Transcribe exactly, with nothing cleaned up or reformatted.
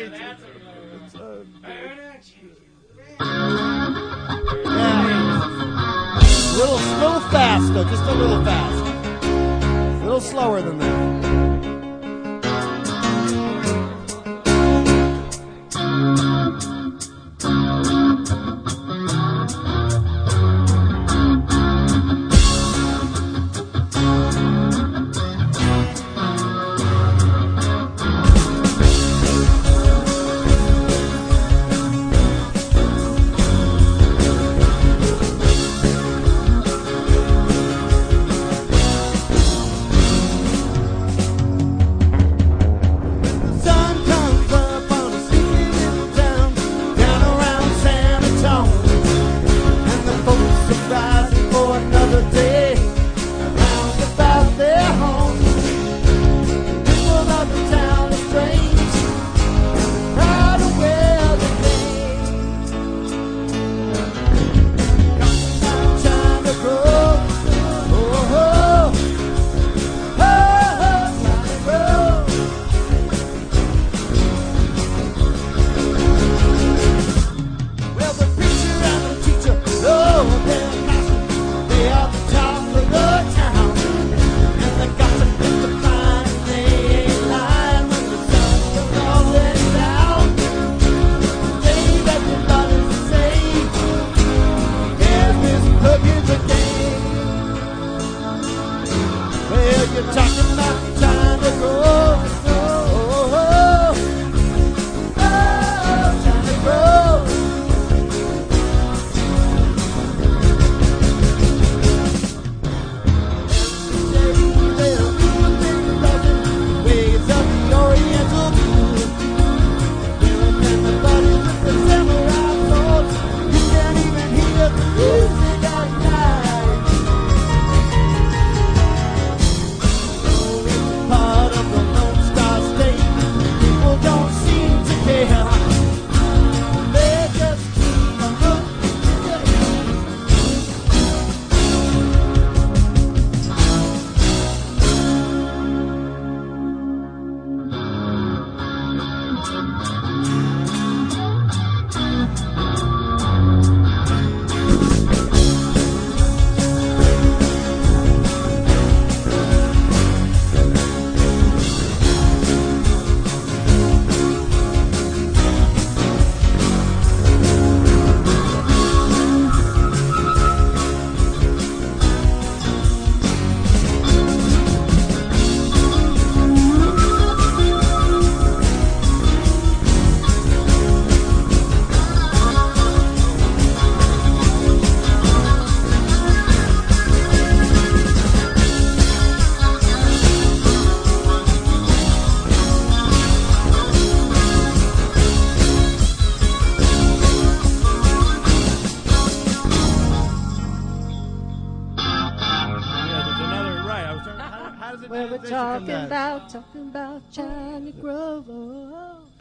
great. It's, uh, yeah. Little, little fast though, just a little fast. A little slower than that. You're talking about time to grow. Oh, oh, oh, oh, time to grow. Waves of the Oriental blue. And the body with the samurai swords. You can't even hear the music at night. Part of the Lone Star State, people don't seem to care. They just keep on We were talking about, talking about Johnny Grove.